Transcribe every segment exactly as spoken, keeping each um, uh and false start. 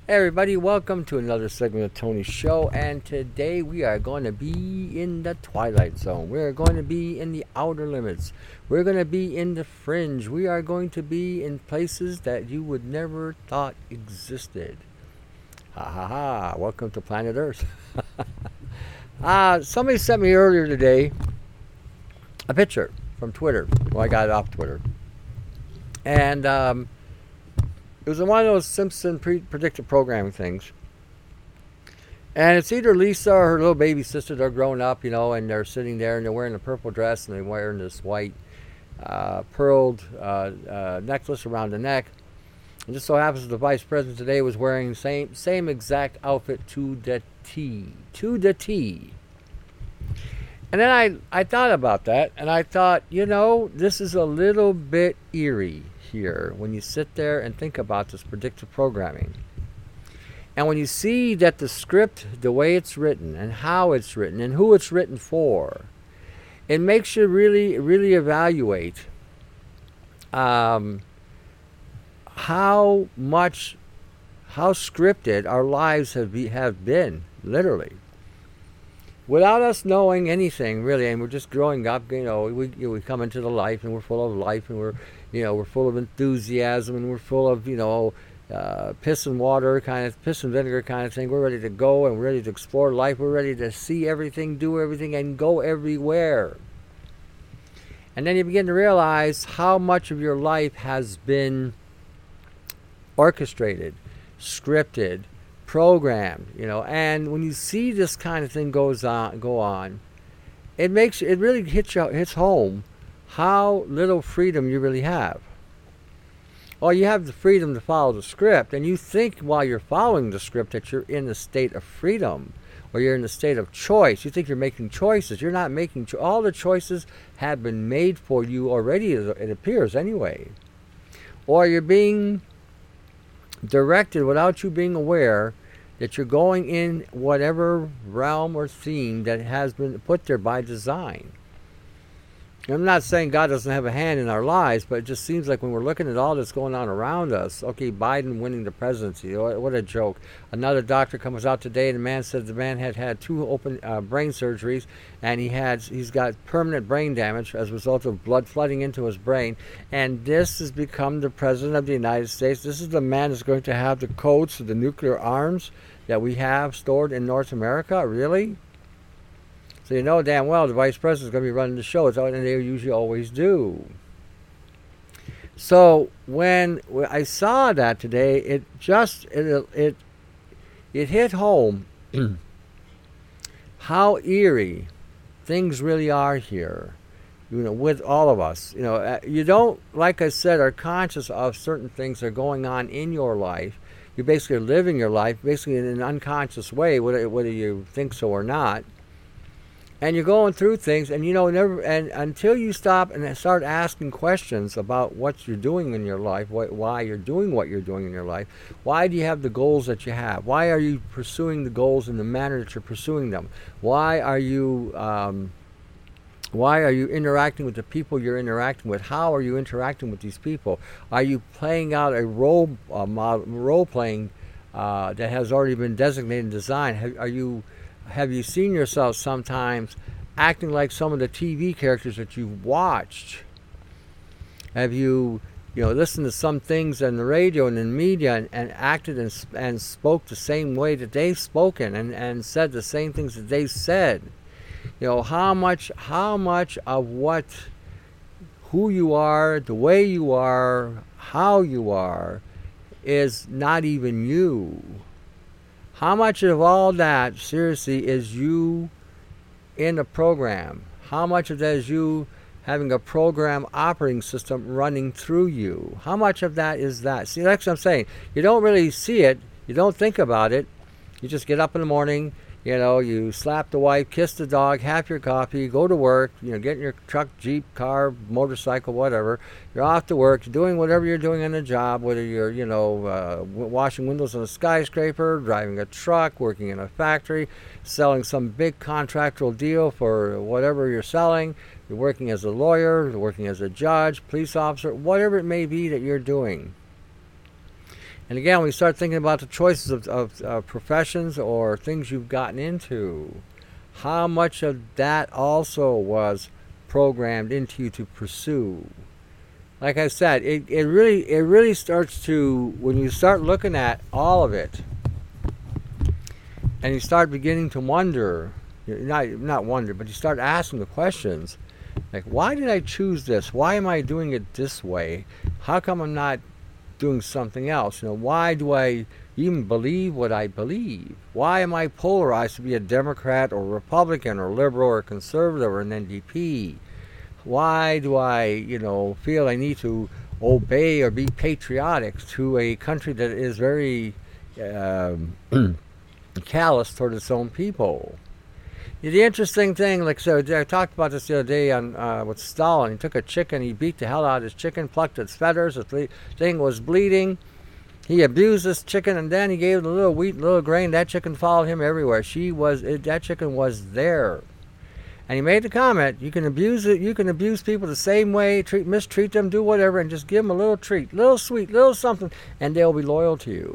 Hey everybody, welcome to another segment of Tony's Show, and today we are going to be in the Twilight Zone. We're going to be in the outer limits. We're going to be in the fringe. We are going to be in places that you would never thought existed. Ha ha ha, welcome to planet Earth. uh, somebody sent me earlier today a picture from Twitter. Well, I got it off Twitter. And um, it was one of those Simpson pre- predictive programming things. And it's either Lisa or her little baby sister. They're grown up, you know, and they're sitting there and they're wearing a purple dress and they're wearing this white uh, pearled uh, uh, necklace around the neck. And just so happens the vice president today was wearing the same, same exact outfit to the T. To the T. And then I, I thought about that and I thought, you know, this is a little bit eerie here when you sit there and think about this predictive programming. And when you see that the script, the way it's written and how it's written and who it's written for, it makes you really, really evaluate um, how much, how scripted our lives have, be, have been, literally. Without us knowing anything, really, and we're just growing up, you know, we, you know, we come into the life and we're full of life and we're, you know, we're full of enthusiasm and we're full of, you know, uh, piss and water kind of, piss and vinegar kind of thing. We're ready to go and we're ready to explore life. We're ready to see everything, do everything, and go everywhere. And then you begin to realize how much of your life has been orchestrated, scripted, programmed, you know. And when you see this kind of thing goes on, go on, it makes it really hits you, hits home how little freedom you really have. Well, you have the freedom to follow the script, and you think while you're following the script that you're in a state of freedom, or you're in a state of choice. You think you're making choices. You're not making cho- all the choices have been made for you already. It appears anyway, or you're being directed without you being aware that you're going in whatever realm or theme that has been put there by design. I'm not saying God doesn't have a hand in our lives, but it just seems like when we're looking at all that's going on around us, okay, Biden winning the presidency, what a joke. Another doctor comes out today and the man said the man had had two open uh, brain surgeries and he had, he's got permanent brain damage as a result of blood flooding into his brain. And this has become the president of the United States. This is the man that's going to have the codes to the nuclear arms that we have stored in North America? Really? So you know damn well the vice president is going to be running the show, and they usually always do. So when I saw that today, it just it it, it hit home how eerie things really are here. You know, with all of us, you know, you don't, like I said, are conscious of certain things that are going on in your life. You're basically living your life, basically in an unconscious way, whether whether you think so or not. And you're going through things, and you know, never, and until you stop and start asking questions about what you're doing in your life, what, why you're doing what you're doing in your life, why do you have the goals that you have? Why are you pursuing the goals in the manner that you're pursuing them? Why are you, um, why are you interacting with the people you're interacting with? How are you interacting with these people? Are you playing out a role, uh, model, role playing uh, that has already been designated and designed? Have, are you Have you seen yourself sometimes acting like some of the T V characters that you've watched? Have you, you know, listened to some things on the radio and in media and, and acted and, and spoke the same way that they've spoken and, and said the same things that they said? You know, how much, how much of what, who you are, the way you are, how you are, is not even you? How much of all that, seriously, is you in a program? How much of that is you having a program operating system running through you? How much of that is that? See, that's what I'm saying. You don't really see it. You don't think about it. You just get up in the morning, you know, you slap the wife, kiss the dog, have your coffee, go to work, you know, get in your truck, jeep, car, motorcycle, whatever. You're off to work, you're doing whatever you're doing in a job, whether you're, you know, uh, washing windows on a skyscraper, driving a truck, working in a factory, selling some big contractual deal for whatever you're selling. You're working as a lawyer, you're working as a judge, police officer, whatever it may be that you're doing. And again, when you start thinking about the choices of, of uh, professions or things you've gotten into, how much of that also was programmed into you to pursue. Like I said, it, it really it really starts to, when you start looking at all of it, and you start beginning to wonder, not not wonder, but you start asking the questions, like, why did I choose this? Why am I doing it this way? How come I'm not doing something else? You know, why do I even believe what I believe? Why am I polarized to be a Democrat or Republican or liberal or conservative or an N D P? Why do I, you know, feel I need to obey or be patriotic to a country that is very um, callous toward its own people? The interesting thing, like so, I talked about this the other day on uh, with Stalin. He took a chicken, he beat the hell out of his chicken, plucked its feathers, the thing was bleeding. He abused this chicken, and then he gave it a little wheat, little grain. That chicken followed him everywhere. She was, it, that chicken was there. And he made the comment, you can abuse it, you can abuse people the same way, treat, mistreat them, do whatever, and just give them a little treat, little sweet, little something, and they'll be loyal to you.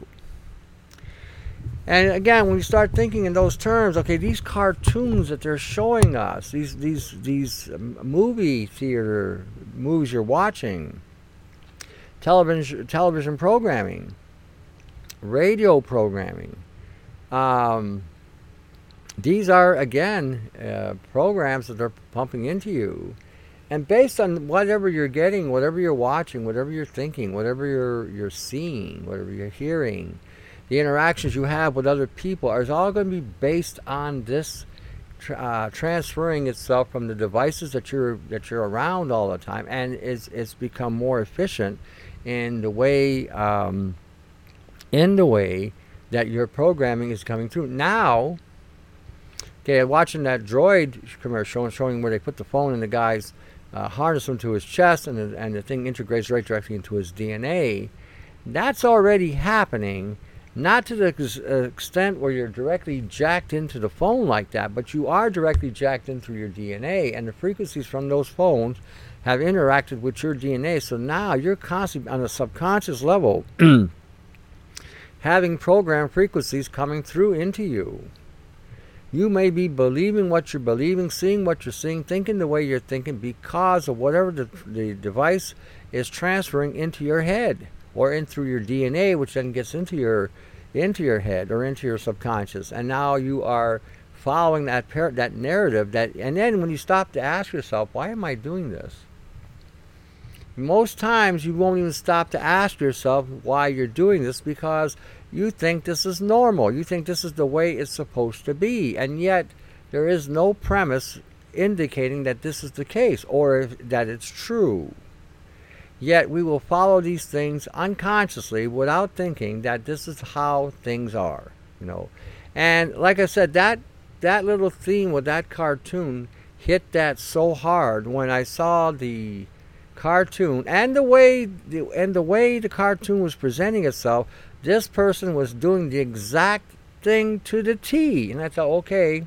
And again, when you start thinking in those terms, okay, these cartoons that they're showing us, these these these movie theater movies you're watching, television television programming, radio programming, um, these are again uh, programs that they're pumping into you, and based on whatever you're getting, whatever you're watching, whatever you're thinking, whatever you're you're seeing, whatever you're hearing, the interactions you have with other people are all going to be based on this uh, transferring itself from the devices that you're that you're around all the time, and it's it's become more efficient in the way um, in the way that your programming is coming through now. Okay, watching that Droid commercial showing where they put the phone in the guy's uh, harness him to his chest, and the, and the thing integrates right directly into his D N A. That's already happening. Not to the extent where you're directly jacked into the phone like that, but you are directly jacked in through your D N A, and the frequencies from those phones have interacted with your D N A. So now you're constantly, on a subconscious level, having programmed frequencies coming through into you. You may be believing what you're believing, seeing what you're seeing, thinking the way you're thinking because of whatever the, the device is transferring into your head or in through your D N A, which then gets into your into your head or into your subconscious. And now you are following that par- that narrative. That, and then when you stop to ask yourself, why am I doing this? Most times you won't even stop to ask yourself why you're doing this because you think this is normal. You think this is the way it's supposed to be. And yet there is no premise indicating that this is the case or if, that it's true. Yet we will follow these things unconsciously without thinking that this is how things are, you know. And like I said, that that little theme with that cartoon hit that so hard when I saw the cartoon and the way the, and the way the cartoon was presenting itself. This person was doing the exact thing to the T, and I thought, okay,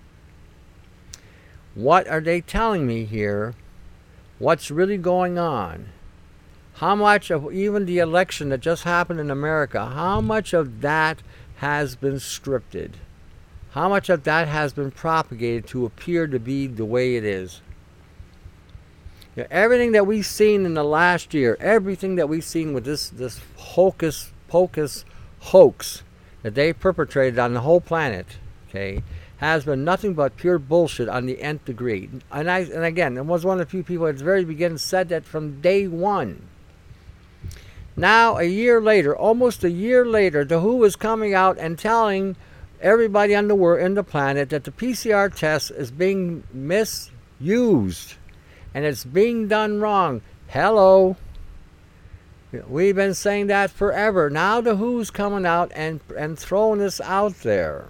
what are they telling me here? What's really going on? How much of even the election that just happened in America, how much of that has been scripted? How much of that has been propagated to appear to be the way it is? You know, everything that we've seen in the last year, everything that we've seen with this, this hocus pocus hoax that they perpetrated on the whole planet, okay, has been nothing but pure bullshit on the nth degree. And I, and again, I was one of the few people at the very beginning said that from day one. Now, a year later, almost a year later, the W H O is coming out and telling everybody on the world, in the planet, that the P C R test is being misused and it's being done wrong. Hello. We've been saying that forever. Now the W H O's coming out and, and throwing this out there.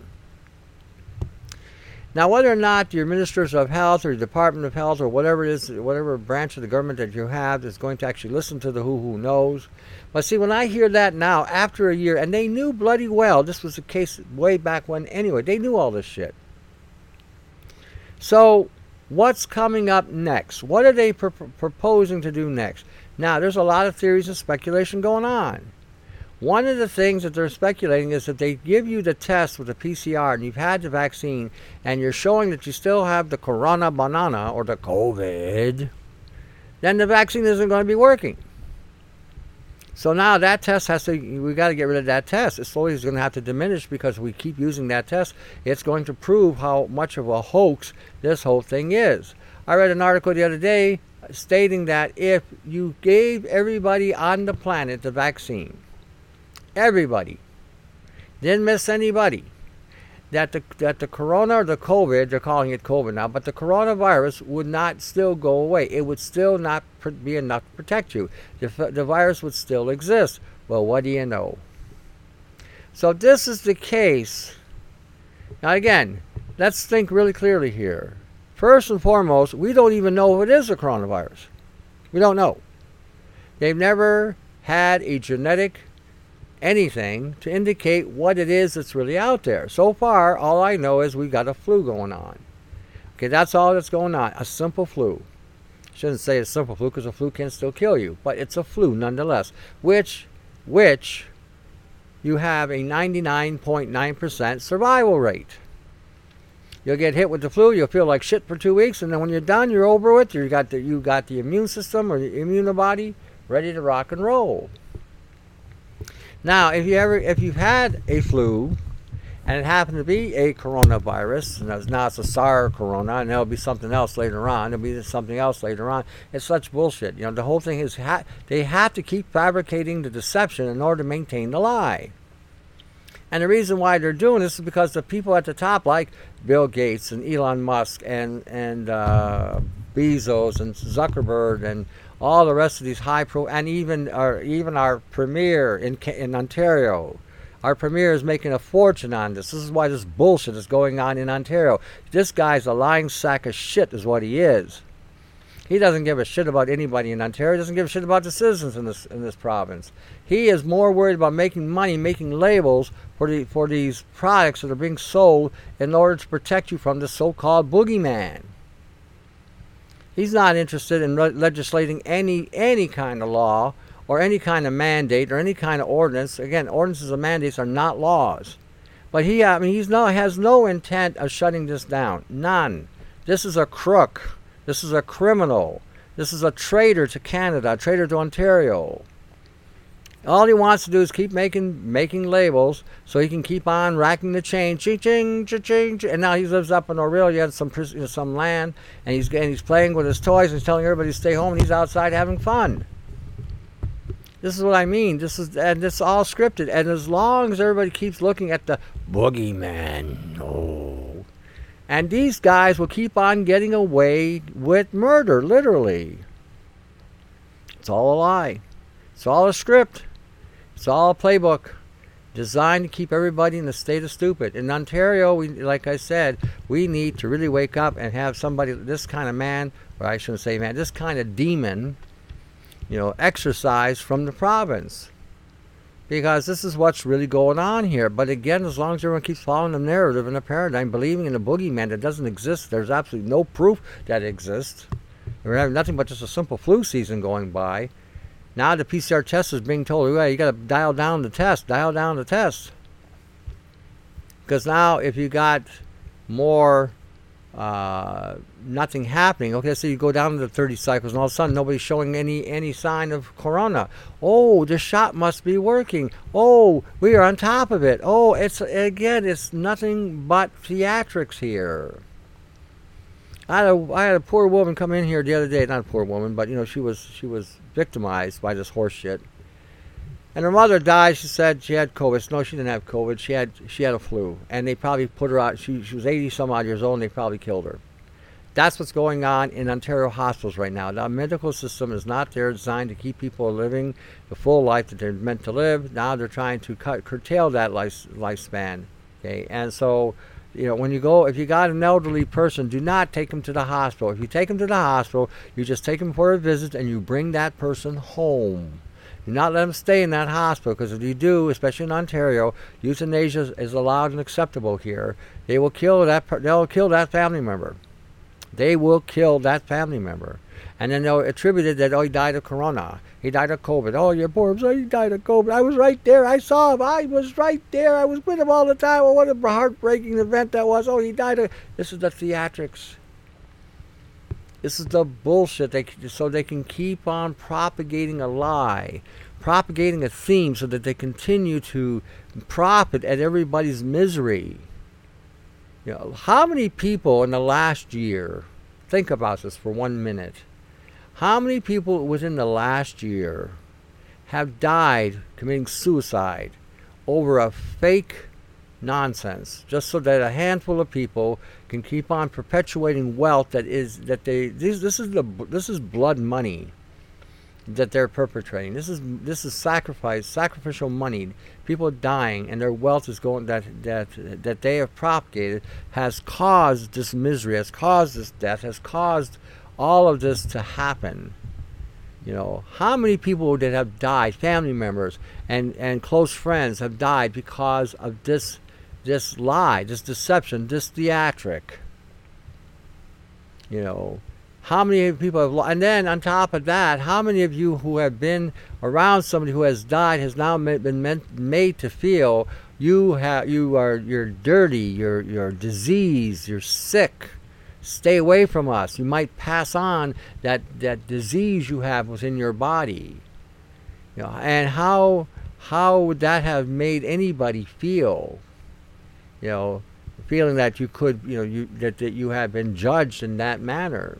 Now, whether or not your ministers of health or your Department of Health or whatever it is, whatever branch of the government that you have is going to actually listen to the W H O, who knows. But see, when I hear that now, after a year, and they knew bloody well, this was the case way back when anyway, they knew all this shit. So, what's coming up next? What are they pr- proposing to do next? Now, there's a lot of theories and speculation going on. One of the things that they're speculating is if they give you the test with the P C R and you've had the vaccine and you're showing that you still have the corona banana or the COVID, then the vaccine isn't going to be working. So now that test has to, we got to get rid of that test. It slowly is going to have to diminish because we keep using that test. It's going to prove how much of a hoax this whole thing is. I read an article the other day stating that if you gave everybody on the planet the vaccine, everybody, didn't miss anybody, that the that the corona or the COVID, they're calling it COVID now, but the coronavirus would not still go away. It would still not pr- be enough to protect you. The, the virus would still exist. Well, what do you know? So if this is the case, now again, let's think really clearly here. First and foremost, we don't even know if it is a coronavirus. We don't know. They've never had a genetic anything to indicate what it is that's really out there. So far, all I know is we've got a flu going on. Okay, that's all that's going on. A simple flu. Shouldn't say a simple flu because a flu can still kill you, but it's a flu nonetheless, which, which you have a ninety-nine point nine percent survival rate. You'll get hit with the flu, you'll feel like shit for two weeks, and then when you're done, you're over with. You got the you got the immune system or the immunobody ready to rock and roll. Now, if you ever, if you've had a flu, and it happened to be a coronavirus, and now it's a SARS corona, and there'll be something else later on. There'll be something else later on. It's such bullshit. You know, the whole thing is ha- they have to keep fabricating the deception in order to maintain the lie. And the reason why they're doing this is because the people at the top, like Bill Gates and Elon Musk and and uh, Bezos and Zuckerberg and all the rest of these high pro, and even our even our premier in in Ontario, our premier is making a fortune on this. This is why this bullshit is going on in Ontario. This guy's a lying sack of shit, is what he is. He doesn't give a shit about anybody in Ontario. He doesn't give a shit about the citizens in this in this province. He is more worried about making money, making labels for the for these products that are being sold in order to protect you from the so-called boogeyman. He's not interested in re- legislating any any kind of law or any kind of mandate or any kind of ordinance. Again, ordinances and mandates are not laws. But he, I mean, he's no has no intent of shutting this down. None. This is a crook. This is a criminal. This is a traitor to Canada, a traitor to Ontario. All he wants to do is keep making making labels so he can keep on racking the chain, ching ching ching ching. And now he lives up in Aurelia, some you know, some land, and he's and he's playing with his toys and he's telling everybody to stay home, and he's outside having fun. This is what I mean. This is and this is all scripted. And as long as everybody keeps looking at the boogeyman, no, and these guys will keep on getting away with murder, literally. It's all a lie. It's all a script. It's all a playbook designed to keep everybody in a state of stupid. In Ontario, we, like I said, we need to really wake up and have somebody, this kind of man, or I shouldn't say man, this kind of demon, you know, exorcised from the province. Because this is what's really going on here. But again, as long as everyone keeps following the narrative and the paradigm, believing in a boogeyman that doesn't exist, there's absolutely no proof that it exists. We're having nothing but just a simple flu season going by. Now the P C R test is being told, well, you got to dial down the test, dial down the test. Because now if you got more uh, nothing happening, okay, so you go down to the thirty cycles and all of a sudden nobody's showing any, any sign of corona. Oh, the shot must be working. Oh, we are on top of it. Oh, it's again, it's nothing but theatrics here. I had, a, I had a poor woman come in here the other day. Not a poor woman, but you know she was she was victimized by this horse shit. And her mother died. She said she had COVID. No, she didn't have COVID. She had she had a flu, and they probably put her out. She she was eighty some odd years old, and they probably killed her. That's what's going on in Ontario hospitals right now. The medical system is not there designed to keep people living the full life that they're meant to live. Now they're trying to cut curtail that life, lifespan. Okay, and so. You know, when you go, if you got an elderly person, do not take them to the hospital. If you take them to the hospital, you just take them for a visit and you bring that person home. Do not let them stay in that hospital, because if you do, especially in Ontario, euthanasia is allowed and acceptable here. They will kill that. They'll kill that family member. They will kill that family member. And then they'll attribute it that, oh, he died of corona. He died of COVID. Oh, your poor, he died of COVID. I was right there. I saw him. I was right there. I was with him all the time. Oh, what a heartbreaking event that was. Oh, he died of... This is the theatrics. This is the bullshit. They, so they can keep on propagating a lie, propagating a theme so that they continue to profit at everybody's misery. You know, how many people in the last year, think about this for one minute, how many people within the last year have died committing suicide over a fake nonsense, just so that a handful of people can keep on perpetuating wealth that is that they this, this is the this is blood money that they're perpetrating. This is this is sacrifice, sacrificial money. People dying and their wealth is going that that that they have propagated has caused this misery, has caused this death, has caused all of this to happen. You know, how many people that have died, family members and, and close friends have died because of this this lie, this deception, this theatric. You know, how many people have, and then on top of that, how many of you who have been around somebody who has died has now been meant, made to feel you have you are you're dirty, you're you're diseased, you're sick. Stay away from us. You might pass on that, that disease you have within your body. You know, and how how would that have made anybody feel? You know, feeling that you could, you know, you that, that you have been judged in that manner.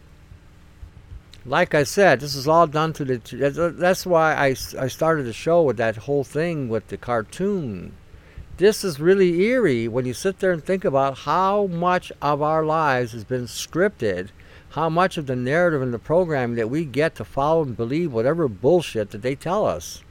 Like I said, this is all done to the. That's why I, I started the show with that whole thing with the cartoon. This is really eerie when you sit there and think about how much of our lives has been scripted, how much of the narrative and the programming that we get to follow and believe whatever bullshit that they tell us.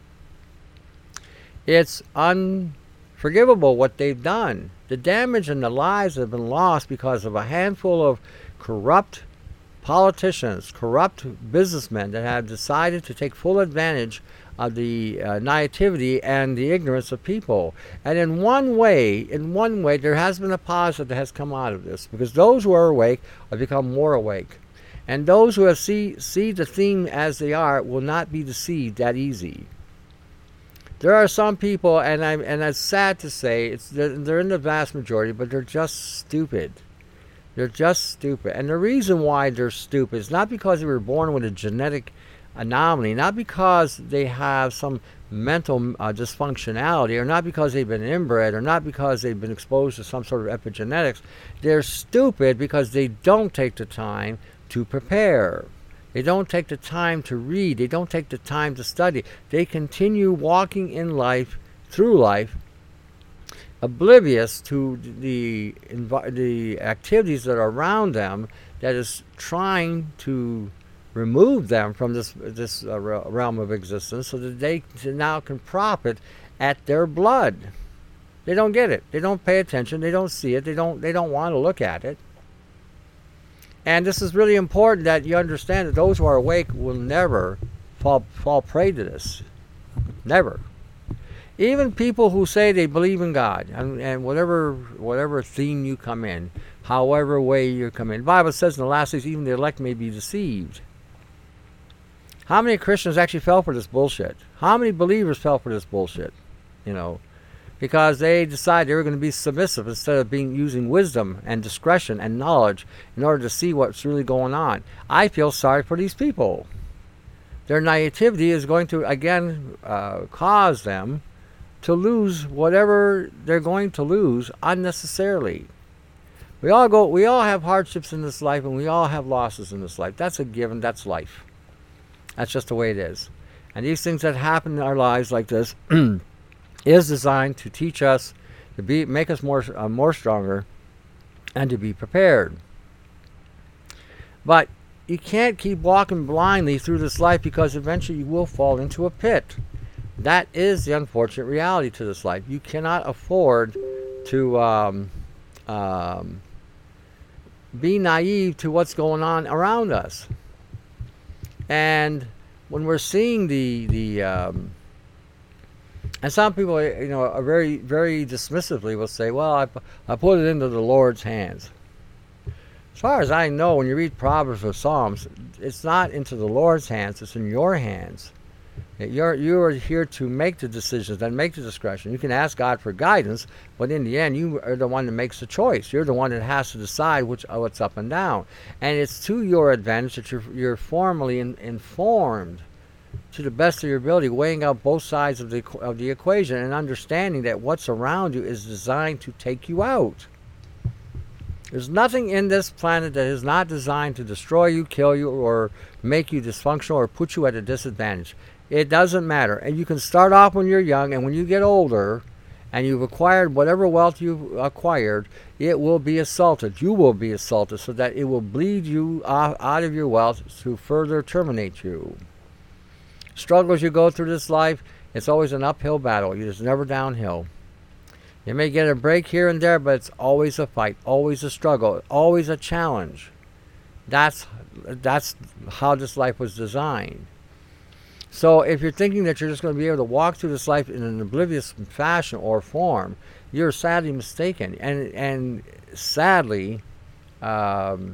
It's unforgivable what they've done. The damage and the lives have been lost because of a handful of corrupt politicians, corrupt businessmen that have decided to take full advantage of the uh, naivety and the ignorance of people. And in one way, in one way, there has been a positive that has come out of this, because those who are awake have become more awake. And those who have see, see the theme as they are will not be deceived that easy. There are some people, and I'm and it's sad to say, it's they're, they're in the vast majority, but they're just stupid. They're just stupid. And the reason why they're stupid is not because they were born with a genetic anomaly, not because they have some mental uh, dysfunctionality, or not because they've been inbred, or not because they've been exposed to some sort of epigenetics. They're stupid because they don't take the time to prepare. They don't take the time to read. They don't take the time to study. They continue walking in life, through life, oblivious to the the activities that are around them, that is trying to remove them from this this uh, realm of existence, so that they now can profit at their blood. They don't get it. They don't pay attention. They don't see it. They don't. They don't want to look at it. And this is really important that you understand that those who are awake will never fall fall prey to this. Never. Even people who say they believe in God, and, and whatever whatever theme you come in, however way you come in. The Bible says in the last days, even the elect may be deceived. How many Christians actually fell for this bullshit? How many believers fell for this bullshit? You know, because they decided they were going to be submissive instead of being using wisdom and discretion and knowledge in order to see what's really going on. I feel sorry for these people. Their naivety is going to, again, uh, cause them to lose whatever they're going to lose unnecessarily. We all go. We all have hardships in this life, and we all have losses in this life. That's a given. That's life. That's just the way it is. And these things that happen in our lives like this is designed to teach us, to be, make us more, uh, more stronger, and to be prepared. But you can't keep walking blindly through this life, because eventually you will fall into a pit. That is the unfortunate reality to this life. You cannot afford to um, um, be naive to what's going on around us. And when we're seeing the the um, and some people, you know, are very very dismissively will say, "Well, I I put it into the Lord's hands." As far as I know, when you read Proverbs or Psalms, it's not into the Lord's hands, it's in your hands. You're, you're here to make the decisions and make the discretion. You can ask God for guidance, but in the end, you are the one that makes the choice. You're the one that has to decide which, what's up and down. And it's to your advantage that you're, you're formally in, informed to the best of your ability, weighing out both sides of the, of the equation and understanding that what's around you is designed to take you out. There's nothing in this planet that is not designed to destroy you, kill you, or make you dysfunctional or put you at a disadvantage. It doesn't matter. And you can start off when you're young, and when you get older and you've acquired whatever wealth you've acquired, it will be assaulted. You will be assaulted so that it will bleed you out of your wealth to further terminate you. Struggles you go through this life, it's always an uphill battle. It's never downhill. You may get a break here and there, but it's always a fight, always a struggle, always a challenge. That's, that's how this life was designed. So if you're thinking that you're just going to be able to walk through this life in an oblivious fashion or form, you're sadly mistaken. And and sadly, um,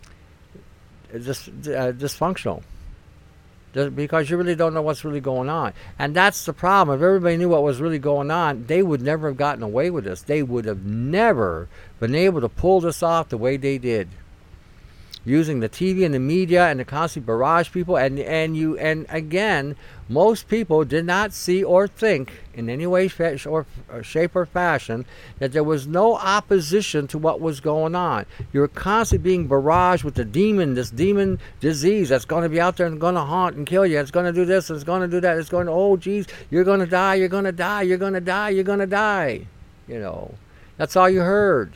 dis, uh, dysfunctional. Because you really don't know what's really going on. And that's the problem. If everybody knew what was really going on, they would never have gotten away with this. They would have never been able to pull this off the way they did. Using the T V and the media and the constant barrage people, and and you and again, most people did not see or think in any way, or, or shape, or fashion that there was no opposition to what was going on. You're constantly being barraged with the demon, this demon disease that's going to be out there and going to haunt and kill you. It's going to do this, it's going to do that. It's going to, oh, geez, you're going to die, you're going to die, you're going to die, you're going to die. You know, that's all you heard.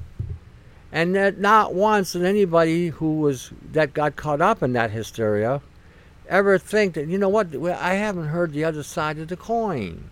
And that not once did anybody who was that got caught up in that hysteria ever think that, you know what, I haven't heard the other side of the coin.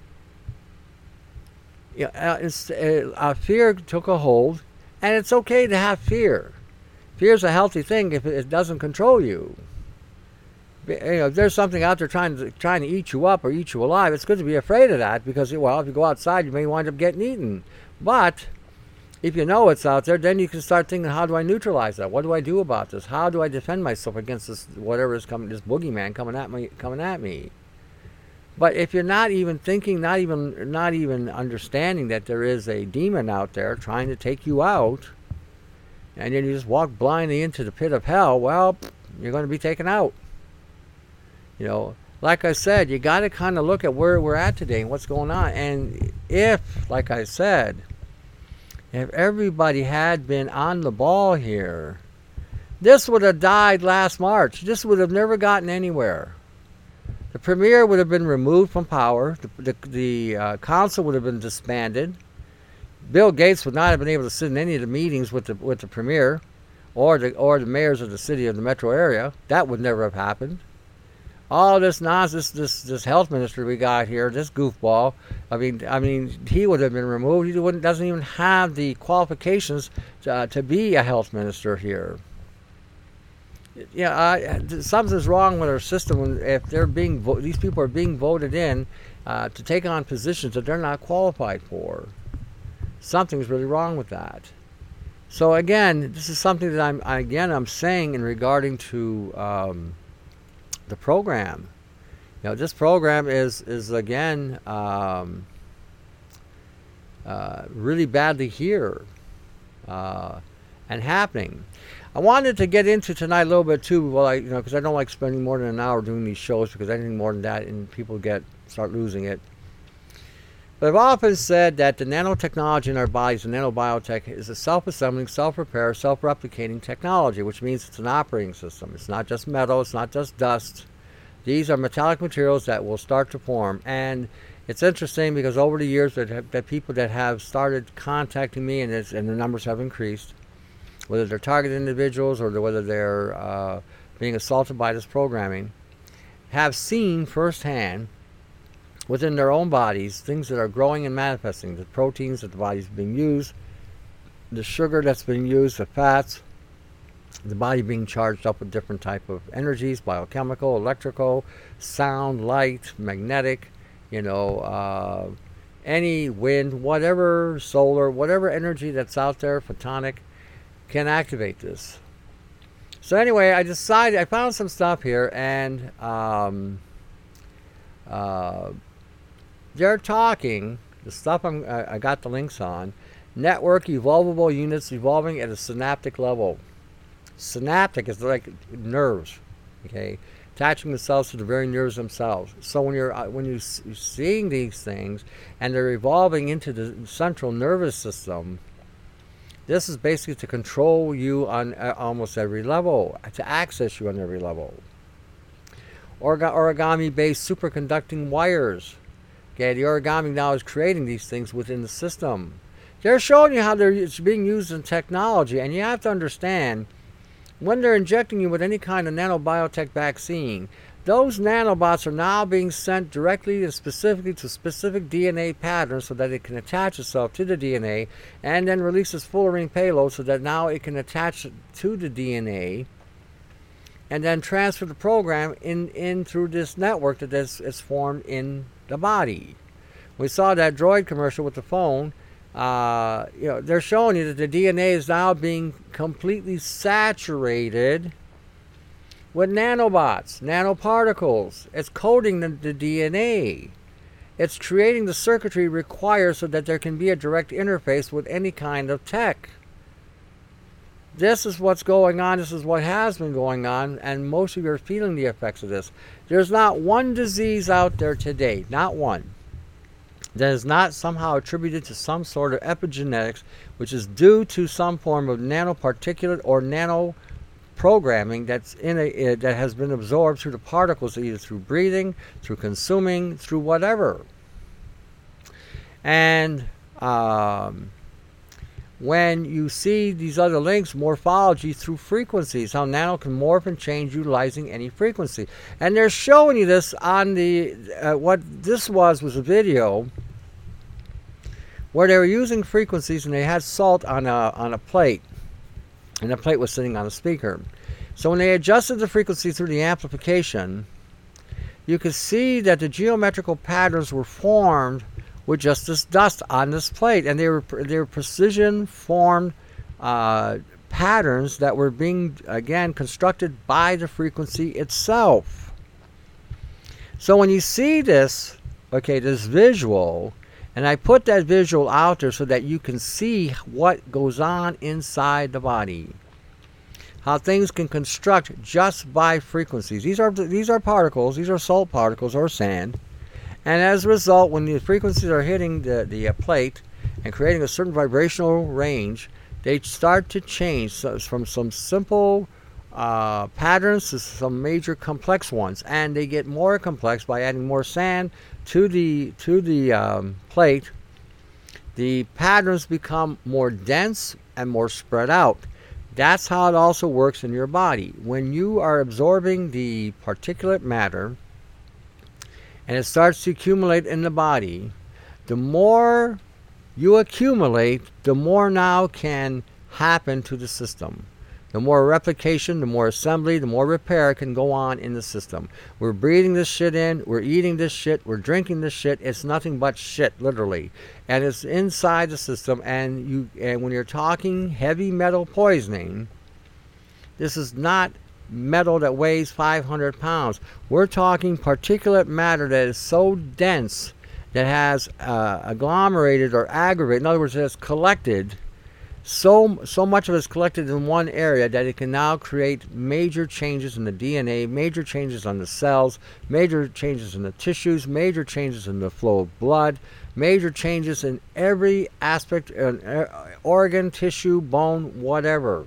Yeah, uh, it's, uh, uh, fear took a hold, and it's okay to have fear. Fear is a healthy thing if it doesn't control you. You know, if there's something out there trying to trying to eat you up or eat you alive, it's good to be afraid of that because, well, if you go outside, you may wind up getting eaten. But if you know it's out there, then you can start thinking, how do I neutralize that? What do I do about this? How do I defend myself against this, whatever is coming, this boogeyman coming at me, coming at me? But if you're not even thinking, not even, not even understanding that there is a demon out there trying to take you out, and then you just walk blindly into the pit of hell, well, you're going to be taken out. You know, like I said, you got to kind of look at where we're at today and what's going on. And if, like I said, if everybody had been on the ball here, this would have died last March. This would have never gotten anywhere. The premier would have been removed from power. The, the, the uh, council would have been disbanded. Bill Gates would not have been able to sit in any of the meetings with the with the premier or the or the mayors of the city of the metro area. That would never have happened. All this nonsense, this this health minister we got here, this goofball. I mean, I mean, he would have been removed. He wouldn't, doesn't even have the qualifications to, uh, to be a health minister here. Yeah, uh, something's wrong with our system when if they're being vo- these people are being voted in uh, to take on positions that they're not qualified for. Something's really wrong with that. So again, this is something that I'm again I'm saying in regarding to. Um, The program, you know, this program is is again um, uh, really badly here uh, and happening. I wanted to get into tonight a little bit too. Well, I you know because I don't like spending more than an hour doing these shows because anything more than that and people get start losing it. But I've often said that the nanotechnology in our bodies, the nanobiotech, is a self-assembling, self-repair, self-replicating technology, which means it's an operating system. It's not just metal, it's not just dust. These are metallic materials that will start to form. And it's interesting because over the years that, have, that people that have started contacting me, and, it's, and the numbers have increased, whether they're targeted individuals or whether they're uh, being assaulted by this programming, have seen firsthand within their own bodies, things that are growing and manifesting, the proteins that the body's being used, the sugar that's being used, the fats, the body being charged up with different type of energies, biochemical, electrical, sound, light, magnetic, you know, uh, any wind, whatever, solar, whatever energy that's out there, photonic, can activate this. So anyway, I decided, I found some stuff here, and um, uh, they're talking, the stuff I'm, I, I got the links on, network evolvable units evolving at a synaptic level. Synaptic is like nerves, okay, attaching themselves to the very nerves themselves. So when you're when you're seeing these things and they're evolving into the central nervous system, this is basically to control you on uh, almost every level, to access you on every level. Orga- origami-based superconducting wires. Okay, the origami now is creating these things within the system. They're showing you how they're, it's being used in technology, and you have to understand, when they're injecting you with any kind of nanobiotech vaccine, those nanobots are now being sent directly and specifically to specific D N A patterns so that it can attach itself to the D N A and then release its full-ring payload so that now it can attach to the D N A and then transfer the program in, in through this network that is, is formed in the body. We saw that droid commercial with the phone. Uh, you know, they're showing you that the D N A is now being completely saturated with nanobots, nanoparticles. It's coding the, the D N A. It's creating the circuitry required so that there can be a direct interface with any kind of tech. This is what's going on. This is what has been going on, and most of you are feeling the effects of this. There's not one disease out there today, not one, that is not somehow attributed to some sort of epigenetics, which is due to some form of nanoparticulate or nano programming that's in a uh, that has been absorbed through the particles, either through breathing, through consuming, through whatever. And um, when you see these other links, morphology through frequencies, how nano can morph and change utilizing any frequency, and they're showing you this on the uh, what this was was a video where they were using frequencies, and they had salt on a on a plate, and the plate was sitting on a speaker. So when they adjusted the frequency through the amplification, you could see that the geometrical patterns were formed with just this dust on this plate, and they were they were precision formed uh, patterns that were being, again, constructed by the frequency itself. So when you see this, okay, this visual, and I put that visual out there so that you can see what goes on inside the body, how things can construct just by frequencies. These are these are particles. These are salt particles or sand. And as a result, when the frequencies are hitting the, the uh, plate and creating a certain vibrational range, they start to change so, from some simple uh, patterns to some major complex ones. And they get more complex by adding more sand to the, to the um, plate. The patterns become more dense and more spread out. That's how it also works in your body. When you are absorbing the particulate matter, and it starts to accumulate in the body, the more you accumulate, the more now can happen to the system. The more replication, the more assembly, the more repair can go on in the system. We're breathing this shit in, we're eating this shit, we're drinking this shit. It's nothing but shit, literally. And it's inside the system, and you and when you're talking heavy metal poisoning, this is not metal that weighs five hundred pounds. We're talking particulate matter that is so dense that has uh, agglomerated or aggravated. In other words, it has collected so so much of it is collected in one area that it can now create major changes in the D N A, major changes on the cells, major changes in the tissues, major changes in the flow of blood, major changes in every aspect, uh, organ, tissue, bone, whatever.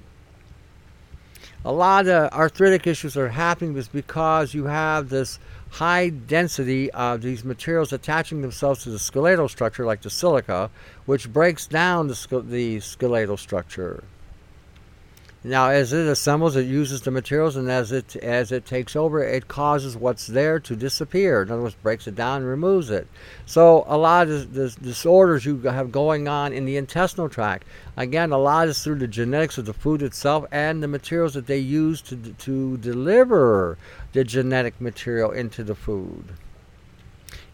A lot of arthritic issues are happening because you have this high density of these materials attaching themselves to the skeletal structure, like the silica, which breaks down the, the skeletal structure. Now, as it assembles, it uses the materials, and as it as it takes over, it causes what's there to disappear. In other words, breaks it down and removes it. So a lot of the disorders you have going on in the intestinal tract, again, a lot is through the genetics of the food itself and the materials that they use to to deliver the genetic material into the food.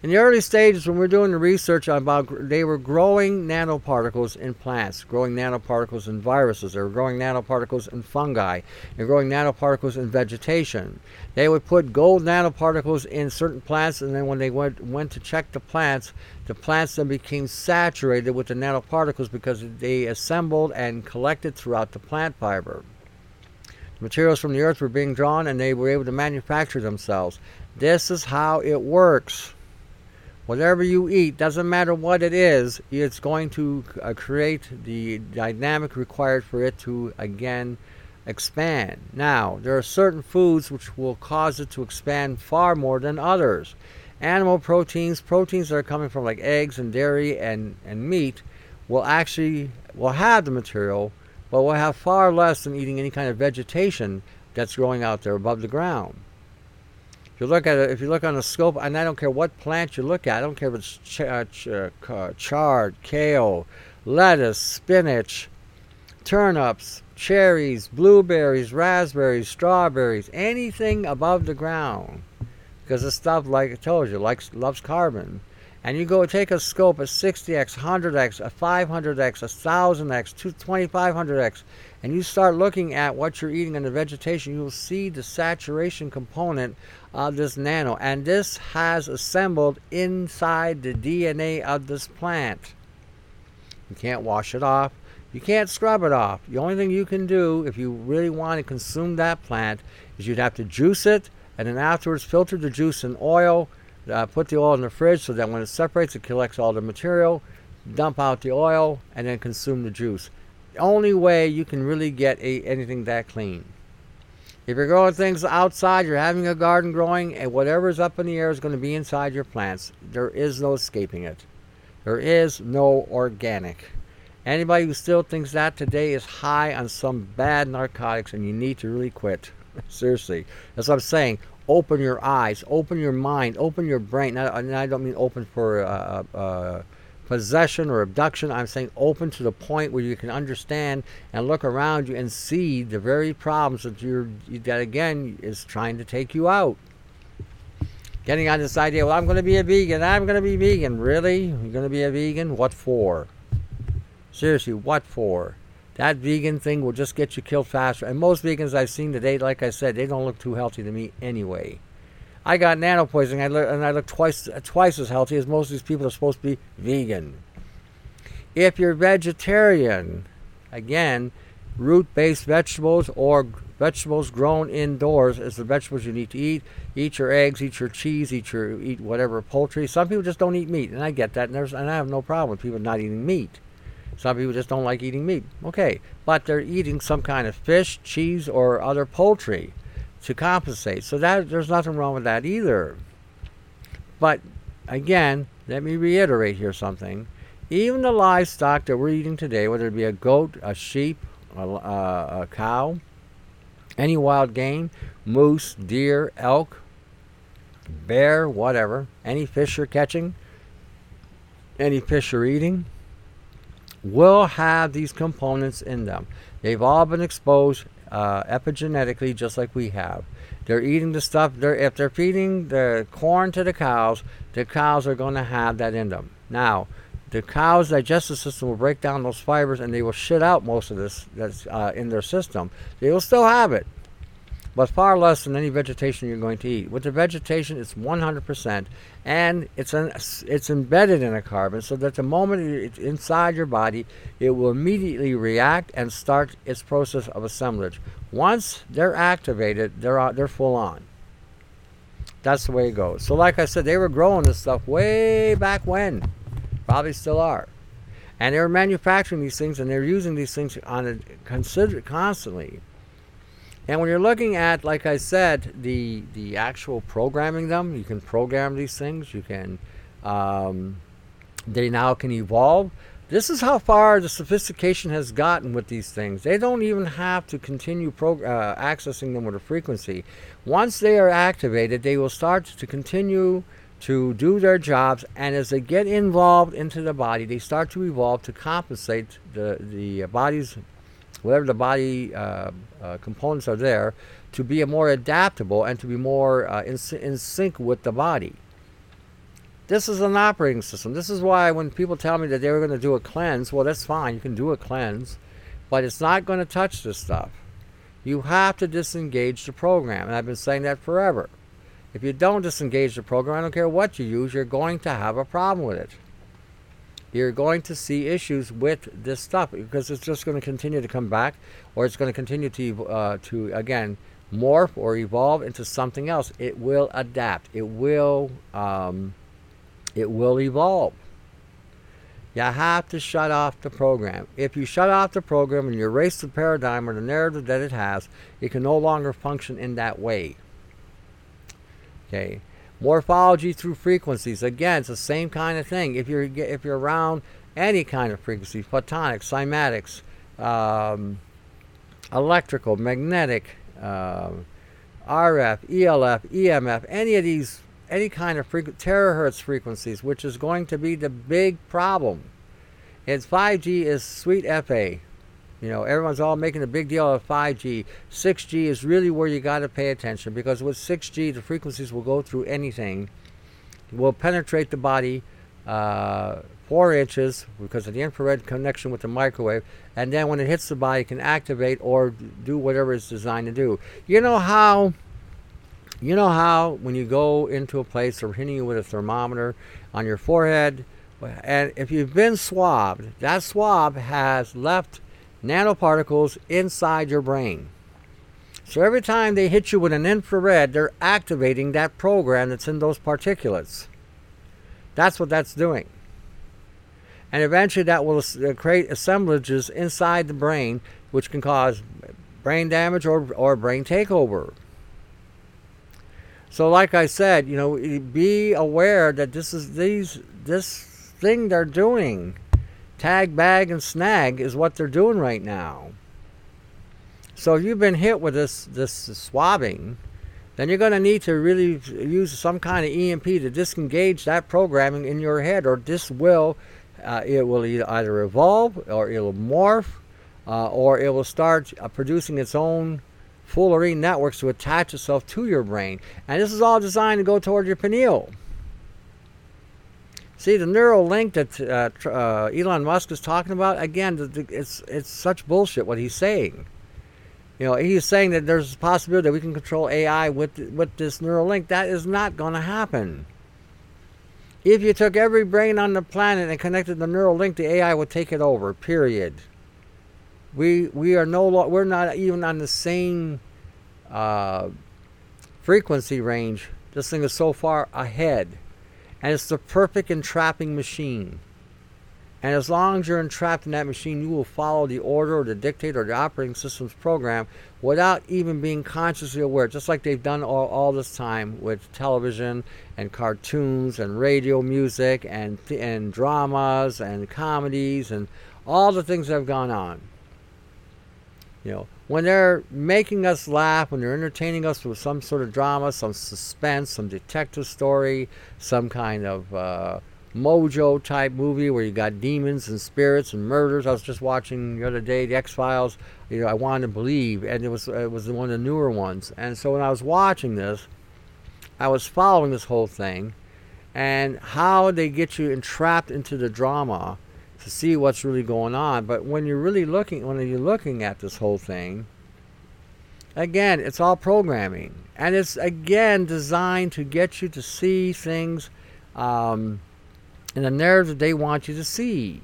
In the early stages, when we were doing the research about, they were growing nanoparticles in plants, growing nanoparticles in viruses, they were growing nanoparticles in fungi, they were growing nanoparticles in vegetation. They would put gold nanoparticles in certain plants, and then when they went, went to check the plants, the plants then became saturated with the nanoparticles because they assembled and collected throughout the plant fiber. The materials from the earth were being drawn, and they were able to manufacture themselves. This is how it works. Whatever you eat, doesn't matter what it is, it's going to uh, create the dynamic required for it to, again, expand. Now, there are certain foods which will cause it to expand far more than others. Animal proteins, proteins that are coming from like eggs and dairy and, and meat, will actually will have the material, but will have far less than eating any kind of vegetation that's growing out there above the ground. If you look at it, if you look on a scope, and I don't care what plant you look at, I don't care if it's ch uh, ch uh, chard, kale, lettuce, spinach, turnips, cherries, blueberries, raspberries, strawberries, anything above the ground, because this stuff, like I told you, likes loves carbon. And you go take a scope at sixty x, one hundred x, a five hundred x, a one thousand x, twenty-five hundred x, and you start looking at what you're eating in the vegetation, you'll see the saturation component of this nano. And this has assembled inside the D N A of this plant. You can't wash it off. You can't scrub it off. The only thing you can do if you really want to consume that plant is you'd have to juice it, and then afterwards filter the juice in oil. Uh, put the oil in the fridge so that when it separates, it collects all the material, dump out the oil, and then consume the juice. The only way you can really get a, anything that clean. If you're growing things outside, you're having a garden growing, and whatever's up in the air is going to be inside your plants. There is no escaping it. There is no organic. Anybody who still thinks that today is high on some bad narcotics, and you need to really quit. Seriously. That's what I'm saying. Open your eyes, open your mind, open your brain. And I don't mean open for uh, uh, possession or abduction. I'm saying open to the point where you can understand and look around you and see the very problems that you're that again is trying to take you out. Getting on this idea, well, I'm going to be a vegan. I'm going to be vegan. Really? You're going to be a vegan? What for? Seriously, what for? That vegan thing will just get you killed faster. And most vegans I've seen today, like I said, they don't look too healthy to me anyway. I got nano poisoning, I look, and I look twice twice as healthy as most of these people are supposed to be vegan. If you're vegetarian, again, root-based vegetables or vegetables grown indoors is the vegetables you need to eat. Eat your eggs, eat your cheese, eat your eat whatever poultry. Some people just don't eat meat, and I get that, and, there's, and I have no problem with people not eating meat. Some people just don't like eating meat. Okay, but they're eating some kind of fish, cheese, or other poultry to compensate. So that there's nothing wrong with that either. But again, let me reiterate here something. Even the livestock that we're eating today, whether it be a goat, a sheep, a, a, a cow, any wild game, moose, deer, elk, bear, whatever, any fish you're catching, any fish you're eating, will have these components in them. They've all been exposed uh, epigenetically just like we have. They're eating the stuff, they're, if they're feeding the corn to the cows, the cows are going to have that in them. Now, the cow's digestive system will break down those fibers and they will shit out most of this that's uh, in their system. They will still have it, but far less than any vegetation you're going to eat. With the vegetation, it's one hundred percent, and it's an, it's embedded in a carbon, so that the moment it's inside your body, it will immediately react and start its process of assemblage. Once they're activated, they're out, they're full on. That's the way it goes. So like I said, they were growing this stuff way back when. Probably still are. And they were manufacturing these things, and they're using these things on a consider constantly. And when you're looking at, like I said, the the actual programming them, you can program these things. You can, um, they now can evolve. This is how far the sophistication has gotten with these things. They don't even have to continue pro uh, accessing them with a frequency. Once they are activated, they will start to continue to do their jobs, and as they get involved into the body, they start to evolve to compensate the the body's, whatever the body uh, uh, components are there, to be more adaptable and to be more uh, in, in sync with the body. This is an operating system. This is why when people tell me that they were going to do a cleanse, well, that's fine. You can do a cleanse, but it's not going to touch this stuff. You have to disengage the program, and I've been saying that forever. If you don't disengage the program, I don't care what you use, you're going to have a problem with it. You're going to see issues with this stuff because it's just going to continue to come back, or it's going to continue to, uh, to again, morph or evolve into something else. It will adapt. It will... Um, It will evolve. You have to shut off the program. If you shut off the program and you erase the paradigm or the narrative that it has, it can no longer function in that way. Okay. Morphology through frequencies. Again, it's the same kind of thing. If you're if you're around any kind of frequency, photonics, cymatics, um, electrical, magnetic, uh, R F, E L F, E M F, any of these. Any kind of frequ- terahertz frequencies, which is going to be the big problem. It's five G is sweet F A. You know, everyone's all making a big deal of five G. six G is really where you got to pay attention, because with six G, the frequencies will go through anything. It will penetrate the body uh, four inches because of the infrared connection with the microwave, and then when it hits the body, it can activate or do whatever it's designed to do. You know how... You know how when you go into a place they're hitting you with a thermometer on your forehead, and if you've been swabbed, that swab has left nanoparticles inside your brain. So every time they hit you with an infrared, they're activating that program that's in those particulates. That's what that's doing. And eventually that will create assemblages inside the brain, which can cause brain damage or, or brain takeover. So like I said, you know, be aware that this is these this thing they're doing, tag, bag, and snag, is what they're doing right now. So if you've been hit with this this swabbing, then you're going to need to really use some kind of E M P to disengage that programming in your head, or this will uh, it will either evolve, or it'll morph, uh, or it will start uh, producing its own foolery networks to attach itself to your brain. And this is all designed to go toward your pineal. See, the neural link that uh, uh, Elon Musk is talking about, again, it's it's such bullshit what he's saying. You know, he's saying that there's a possibility that we can control A I with, with this neural link. That is not going to happen. If you took every brain on the planet and connected the neural link, the A I would take it over, period. We we are no lo- we're not even on the same uh, frequency range. This thing is so far ahead, and it's the perfect entrapping machine. And as long as you're entrapped in that machine, you will follow the order or the dictate or the operating system's program without even being consciously aware, just like they've done all, all this time with television and cartoons and radio music and and dramas and comedies and all the things that have gone on. You know, when they're making us laugh, when they're entertaining us with some sort of drama, some suspense, some detective story, some kind of uh, mojo type movie where you got demons and spirits and murders. I was just watching the other day the X-Files. You know, I wanted to believe, and it was it was one of the newer ones. And so when I was watching this, I was following this whole thing, and how they get you entrapped into the drama to see what's really going on. But when you're really looking, when you're looking at this whole thing, again, it's all programming, and it's again designed to get you to see things um, in the narrative they want you to see.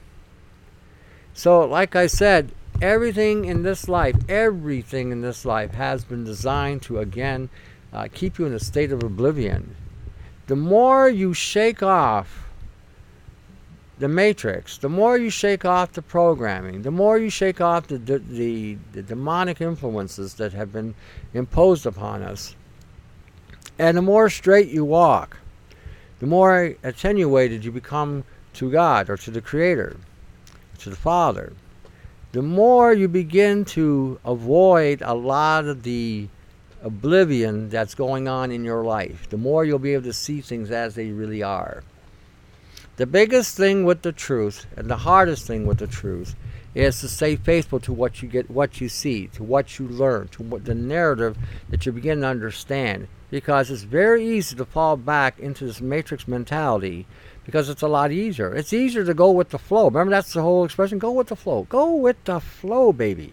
So, like I said, everything in this life, everything in this life has been designed to again uh, keep you in a state of oblivion. The more you shake off the matrix, the more you shake off the programming, the more you shake off the, the, the, the demonic influences that have been imposed upon us, and the more straight you walk, the more attenuated you become to God or to the Creator, to the Father, the more you begin to avoid a lot of the oblivion that's going on in your life, the more you'll be able to see things as they really are. The biggest thing with the truth, and the hardest thing with the truth, is to stay faithful to what you get, what you see, to what you learn, to what the narrative that you begin to understand. because it's very easy to fall back into this matrix mentality because it's a lot easier. It's easier to go with the flow. Remember, that's the whole expression, go with the flow. Go with the flow, baby.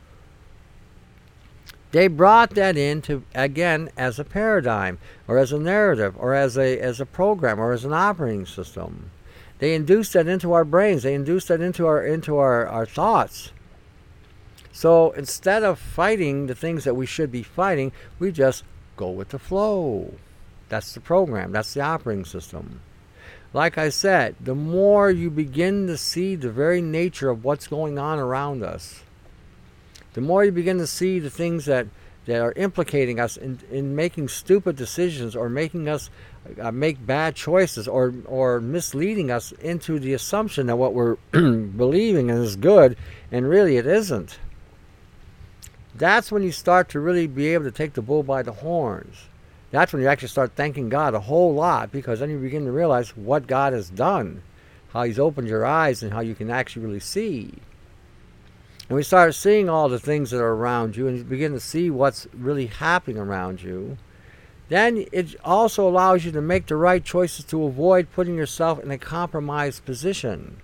They brought that into, again, as a paradigm, or as a narrative, or as a as a program, or as an operating system. They induced that into our brains. They induced that into our into our, our thoughts. So instead of fighting the things that we should be fighting, we just go with the flow. That's the program. That's the operating system. Like I said, the more you begin to see the very nature of what's going on around us, the more you begin to see the things that, that are implicating us in, in making stupid decisions, or making us uh, make bad choices, or, or misleading us into the assumption that what we're believing is good, and really it isn't. That's when you start to really be able to take the bull by the horns. That's when you actually start thanking God a whole lot, because then you begin to realize what God has done, how He's opened your eyes, and how you can actually really see. And we start seeing all the things that are around you, and you begin to see what's really happening around you. Then it also allows you to make the right choices to avoid putting yourself in a compromised position.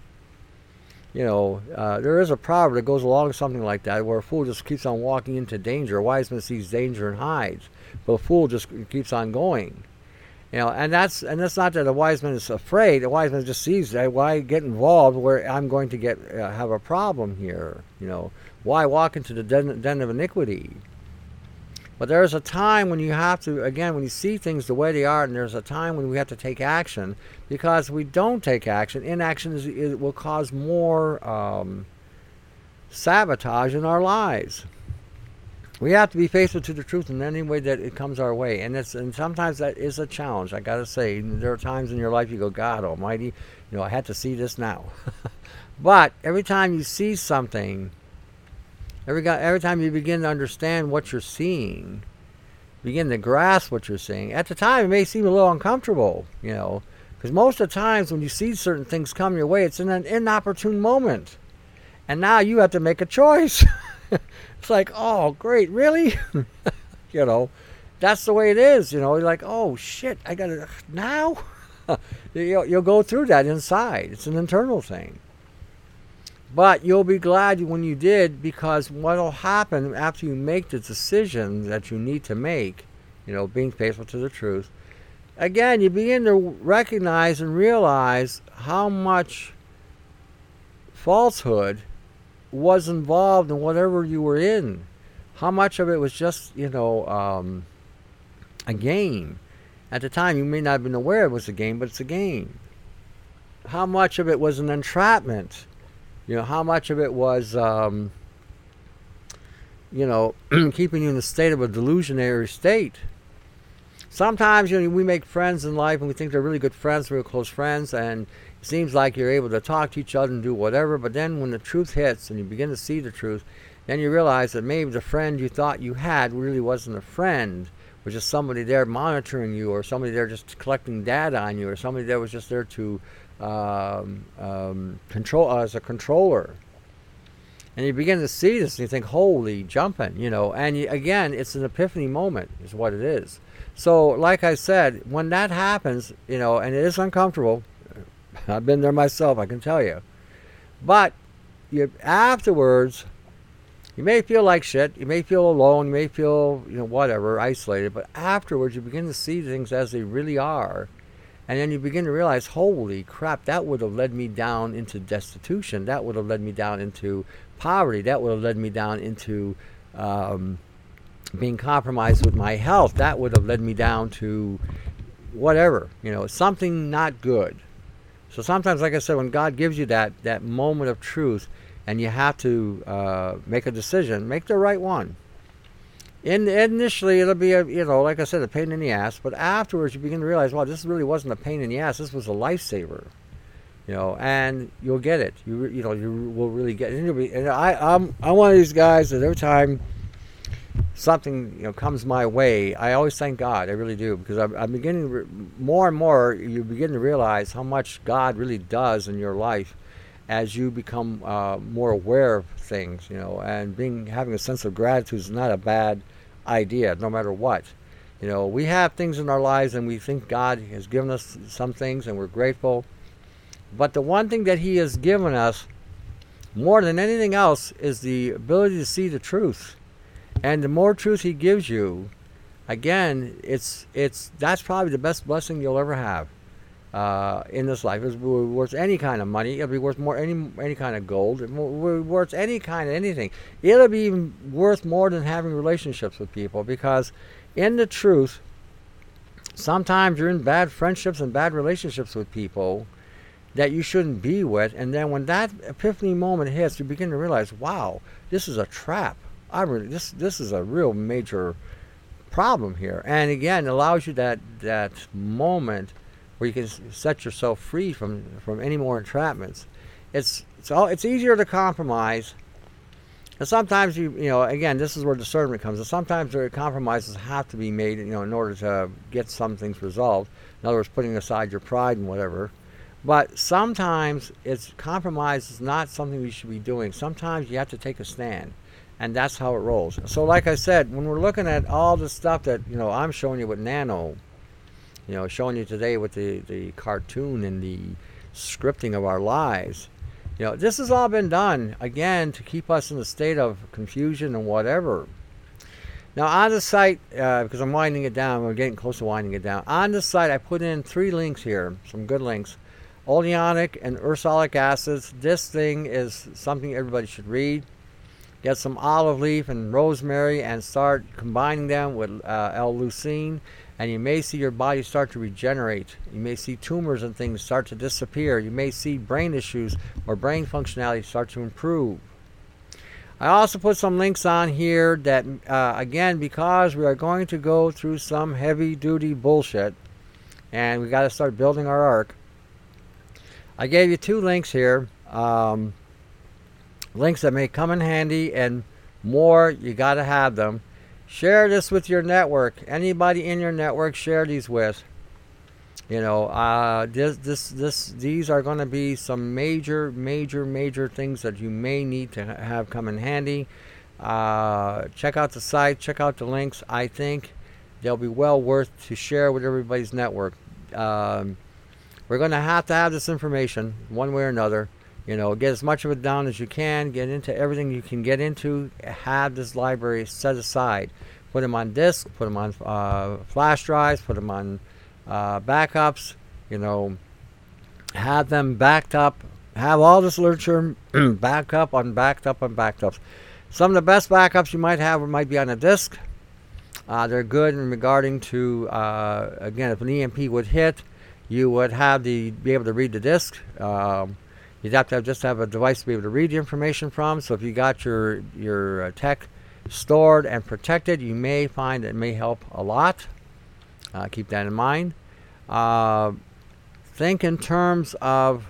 You know, uh, there is a proverb that goes along with something like that, where a fool just keeps on walking into danger. A wise man sees danger and hides, but a fool just keeps on going. You know, and that's and that's not that a wise man is afraid. A wise man just sees that. Why get involved where I'm going to get uh, have a problem here? You know, why walk into the den, den of iniquity? But there's a time when you have to, again, when you see things the way they are, and there's a time when we have to take action, because if we don't take action, inaction is, it will cause more um, sabotage in our lives. We have to be faithful to the truth in any way that it comes our way, and it's and sometimes that is a challenge. I gotta say, there are times in your life you go, God Almighty, you know, I had to see this now. But every time you see something, every every time you begin to understand what you're seeing, begin to grasp what you're seeing. At the time, it may seem a little uncomfortable, you know, because most of the times when you see certain things come your way, it's in an inopportune moment, and now you have to make a choice. It's like, oh, great, really? You know, that's the way it is. You know, you're like, oh, shit, I got to, now? you'll, you'll go through that inside. It's an internal thing. But you'll be glad when you did, because what will happen after you make the decision that you need to make, you know, being faithful to the truth, again, you begin to recognize and realize how much falsehood was involved in whatever you were in. How much of it was just, you know, um, a game. At the time, you may not have been aware it was a game, but it's a game. How much of it was an entrapment. You know, how much of it was, um, you know, keeping you in a state of a delusionary state. Sometimes, you know, we make friends in life, and we think they're really good friends, real close friends, and it seems like you're able to talk to each other and do whatever, but then when the truth hits and you begin to see the truth, then you realize that maybe the friend you thought you had really wasn't a friend, was just somebody there monitoring you, or somebody there just collecting data on you, or somebody that was just there to um, um, control uh, as a controller. And you begin to see this and you think, holy jumping, you know, and you, again, it's an epiphany moment is what it is. So like I said, when that happens, you know, and it is uncomfortable, I've been there myself, I can tell you. But you, afterwards, you may feel like shit. You may feel alone. You may feel, you know, whatever, isolated. But afterwards, you begin to see things as they really are. And then you begin to realize, holy crap, that would have led me down into destitution. That would have led me down into poverty. That would have led me down into um, being compromised with my health. That would have led me down to whatever, you know, something not good. So sometimes, like I said, when God gives you that, that moment of truth, and you have to uh, make a decision, make the right one. In, initially, it'll be, a, you know, like I said, a pain in the ass. But afterwards, you begin to realize, wow, this really wasn't a pain in the ass. This was a lifesaver, you know. And you'll get it. You, you know, you will really get it. And, you'll be, and I, I'm, I'm one of these guys that every time something, you know, comes my way, I always thank God. I really do, because I'm, I'm beginning to re- more and more. You begin to realize how much God really does in your life as you become uh, more aware of things, you know. And being having a sense of gratitude is not a bad idea, no matter what. You know, we have things in our lives and we think God has given us some things and we're grateful. But the one thing that He has given us more than anything else is the ability to see the truth. And the more truth He gives you, again, it's it's that's probably the best blessing you'll ever have uh, in this life. It's worth any kind of money. It'll be worth more any any kind of gold. It'll be worth any kind of anything. It'll be even worth more than having relationships with people, because in the truth, sometimes you're in bad friendships and bad relationships with people that you shouldn't be with, and then when that epiphany moment hits, you begin to realize, wow, this is a trap. I really, this this is a real major problem here. And again, it allows you that that moment where you can set yourself free from from any more entrapments. It's it's all it's easier to compromise. And sometimes you you know again, this is where discernment comes in. Sometimes there compromises have to be made, you know, in order to get some things resolved. In other words, putting aside your pride and whatever. But sometimes it's compromise is not something you should be doing. Sometimes you have to take a stand, and that's how it rolls. So, like I said, when we're looking at all the stuff that you know I'm showing you with Nano, you know, showing you today with the the cartoon and the scripting of our lives. You know, this has all been done, again, to keep us in a state of confusion and whatever. Now, on the site, uh, because I'm winding it down, we're getting close to winding it down. On the site, I put in three links here, some good links. Oleanic and ursolic acids. This thing is something everybody should read. Get some olive leaf and rosemary and start combining them with uh, L-leucine, and you may see your body start to regenerate. You may see tumors and things start to disappear. You may see brain issues or brain functionality start to improve. I also put some links on here that, uh, again, because we are going to go through some heavy-duty bullshit, and we got to start building our ark. I gave you two links here, um, links that may come in handy, and more, you got to have them. Share this with your network. Anybody in your network, share these with. You know, uh, this, this, this, these are going to be some major, major, major things that you may need to have come in handy. Uh, check out the site. Check out the links. I think they'll be well worth to share with everybody's network. Um, we're going to have to have this information one way or another. You know, get as much of it down as you can. Get into everything you can get into. Have this library set aside. Put them on disk. Put them on uh, flash drives. Put them on uh, backups. You know, have them backed up. Have all this literature backed up on backed up on backed ups. Some of the best backups you might have might be on a disk. Uh, they're good in regarding to, uh, again, if an E M P would hit, you would have the be able to read the disk. Um, you'd have to have, just have a device to be able to read the information from. So if you got your your uh, tech stored and protected, you may find it may help a lot. Uh, keep that in mind. Uh, think in terms of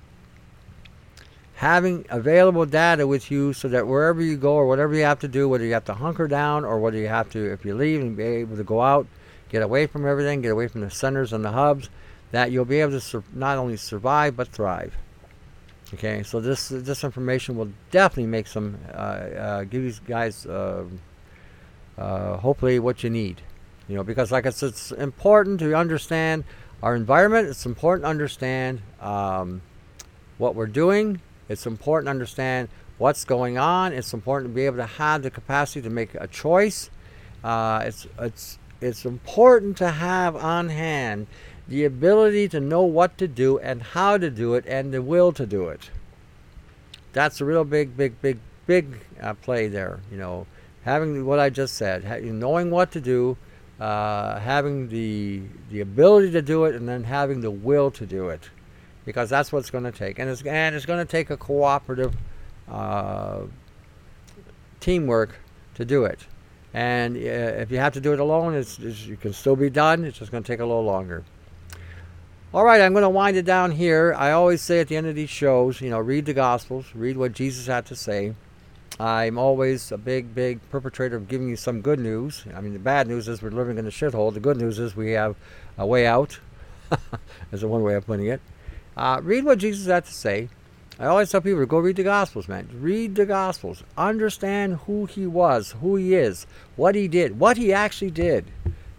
having available data with you, so that wherever you go or whatever you have to do, whether you have to hunker down or whether you have to, if you leave, and be able to go out, get away from everything, get away from the centers and the hubs, that you'll be able to sur- not only survive but thrive. Okay, so this this information will definitely make some, uh, uh, give you guys uh, uh, hopefully what you need. You know, because like I said, it's important to understand our environment. It's important to understand um, what we're doing. It's important to understand what's going on. It's important to be able to have the capacity to make a choice. Uh, it's it's it's important to have on hand the ability to know what to do and how to do it and the will to do it. That's a real big, big, big, big uh, play there. You know, having what I just said, ha- knowing what to do, uh, having the the ability to do it, and then having the will to do it, because that's what it's going to take. And it's and it's going to take a cooperative uh, teamwork to do it. And uh, if you have to do it alone, it's, it's it can still be done. It's just going to take a little longer. All right, I'm going to wind it down here. I always say at the end of these shows, you know, read the Gospels, read what Jesus had to say. I'm always a big, big perpetrator of giving you some good news. I mean, the bad news is we're living in a shithole. The good news is we have a way out. That's one way of putting it. Uh, read what Jesus had to say. I always tell people to go read the Gospels, man. Read the Gospels. Understand who he was, who he is, what he did, what he actually did.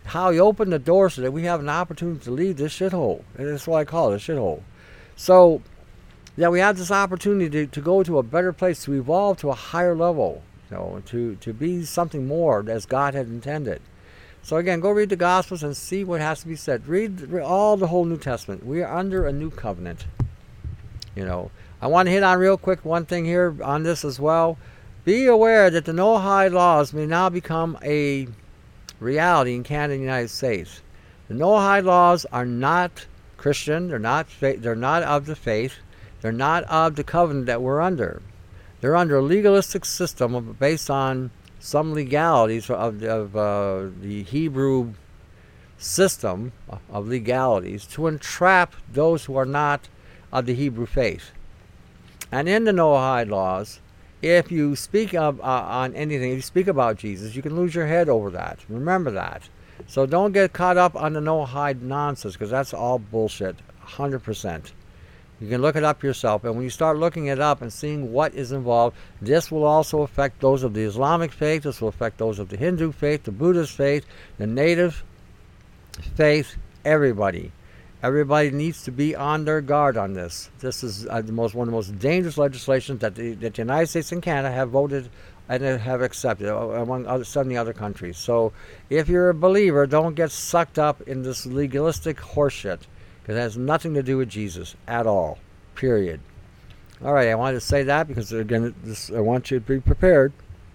how he opened the door so that we have an opportunity to leave this shithole. And that's what I call it, a shithole. So, yeah, we have this opportunity to, to go to a better place, to evolve to a higher level, you know, to, to be something more as God had intended. So again, go read the Gospels and see what has to be said. Read, read all the whole New Testament. We are under a new covenant. You know, I want to hit on real quick one thing here on this as well. Be aware that the Noahide laws may now become a reality in Canada and the United States. The Noahide laws are not Christian. They're not. They're not of the faith. They're not of the covenant that we're under. They're under a legalistic system based on some legalities of, of uh, the Hebrew system of legalities to entrap those who are not of the Hebrew faith. And in the Noahide laws, if you speak of, uh, on anything, if you speak about Jesus, you can lose your head over that. Remember that. So don't get caught up on the Noahide nonsense, because that's all bullshit, one hundred percent. You can look it up yourself, and when you start looking it up and seeing what is involved, this will also affect those of the Islamic faith, this will affect those of the Hindu faith, the Buddhist faith, the Native faith, everybody. Everybody needs to be on their guard on this. This is uh, the most one of the most dangerous legislations that the, that the United States and Canada have voted and have accepted, among other, seventy other countries. So if you're a believer, don't get sucked up in this legalistic horseshit, because it has nothing to do with Jesus at all, period. All right, I wanted to say that because, again, this, I want you to be prepared.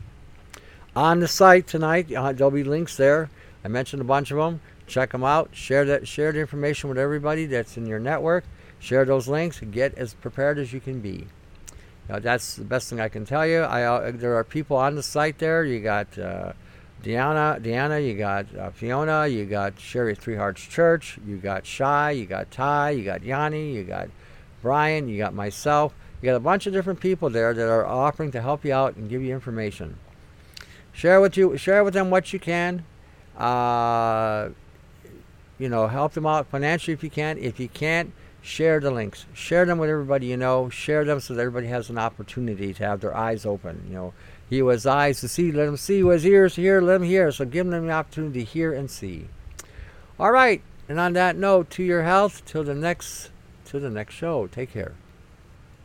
On the site tonight, uh, there'll be links there. I mentioned a bunch of them. Check them out. Share that. Share the information with everybody that's in your network. Share those links. Get as prepared as you can be. Now, that's the best thing I can tell you. I, uh, there are people on the site there. You got uh, Deanna, Deanna, you got uh, Fiona, you got Sherry at Three Hearts Church, you got Shai, you got Ty, you got Yanni, you got Brian, you got myself. You got a bunch of different people there that are offering to help you out and give you information. Share with you, share with them what you can. Uh, you know, help them out financially if you can. If you can't, share the links. Share them with everybody you know. Share them so that everybody has an opportunity to have their eyes open. You know, he who has eyes to see, let him see. Who has ears to hear, let him hear. So give them the opportunity to hear and see. All right. And on that note, to your health, till the next, till the next show. Take care.